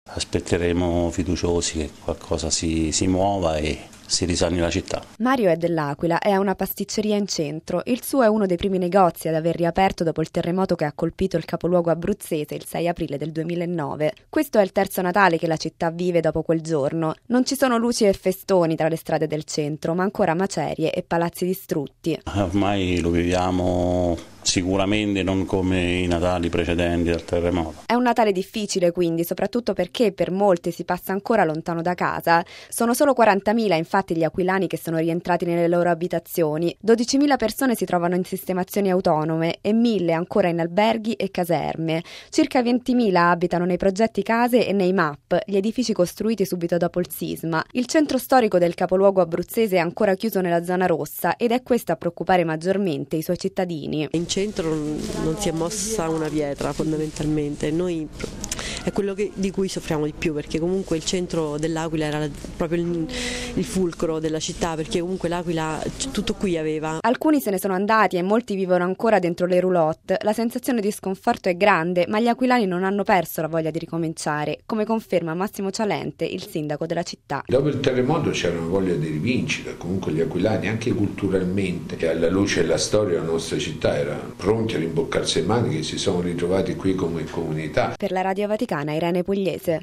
Aspetteremo fiduciosi che qualcosa si muova e si risani la città. Mario è dell'Aquila e ha una pasticceria in centro. Il suo è uno dei primi negozi ad aver riaperto dopo il terremoto che ha colpito il capoluogo abruzzese il 6 aprile del 2009. Questo è il terzo Natale che la città vive dopo quel giorno. Non ci sono luci e festoni tra le strade del centro, ma ancora macerie e palazzi distrutti. Ormai lo viviamo sicuramente non come i Natali precedenti al terremoto. È un Natale difficile quindi, soprattutto perché per molti si passa ancora lontano da casa. Sono solo 40.000 infatti gli aquilani che sono rientrati nelle loro abitazioni. 12.000 persone si trovano in sistemazioni autonome e 1.000 ancora in alberghi e caserme. Circa 20.000 abitano nei progetti case e nei MAP, gli edifici costruiti subito dopo il sisma. Il centro storico del capoluogo abruzzese è ancora chiuso nella zona rossa ed è questo a preoccupare maggiormente i suoi cittadini. In centro non si è mossa una pietra fondamentalmente, noi è quello di cui soffriamo di più, perché comunque il centro dell'Aquila era proprio il fulcro della città, perché comunque l'Aquila tutto qui aveva. Alcuni se ne sono andati e molti vivono ancora dentro le roulotte. La sensazione di sconforto è grande, ma gli aquilani non hanno perso la voglia di ricominciare, come conferma Massimo Cialente, il sindaco della città. Dopo il terremoto c'era una voglia di rivincita, comunque gli aquilani anche culturalmente, e alla luce della storia della nostra città erano pronti a rimboccarsi le maniche, che si sono ritrovati qui come comunità. Per la Radio Vaticana, Irene Pugliese.